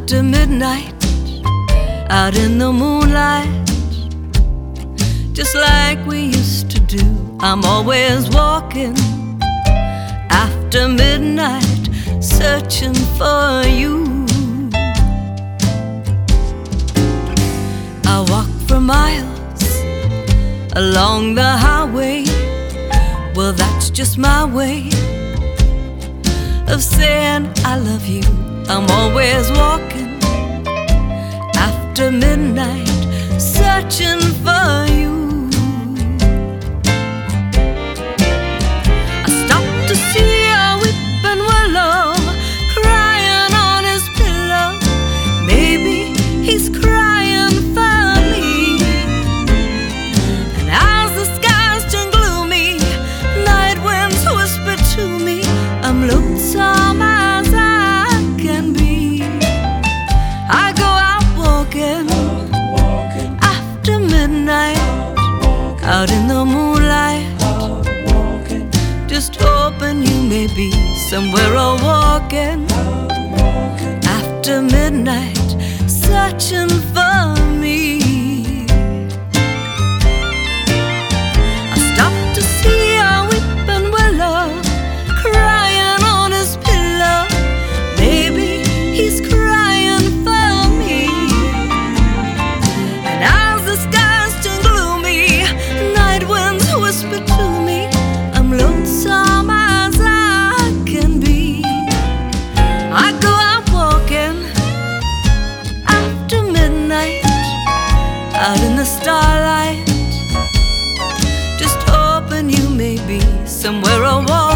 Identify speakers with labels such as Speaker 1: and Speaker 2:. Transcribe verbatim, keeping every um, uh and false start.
Speaker 1: after midnight, out in the moonlight, just like we used to do. I'm always walking after midnight, searching for you. I walk for miles along the highway. Well, that's just my way of saying I love you. I'm always walking after midnight, searching for you. I stopped to see a weeping willow crying on his pillow. Maybe he's crying for me. And as the skies turn gloomy, night winds whisper to me, I'm lonesome as I can be. I go out walking after midnight, out in the moonlight, just hoping you may be somewhere or walking after midnight, searching for me. I stopped to see a weeping willow crying on his pillow. Maybe he's crying for me. And as the skies turn gloomy, night winds whisper to me, I'm lonesome as I can be. I go out walking after midnight, out in the starlight, just hoping you may be somewhere or walking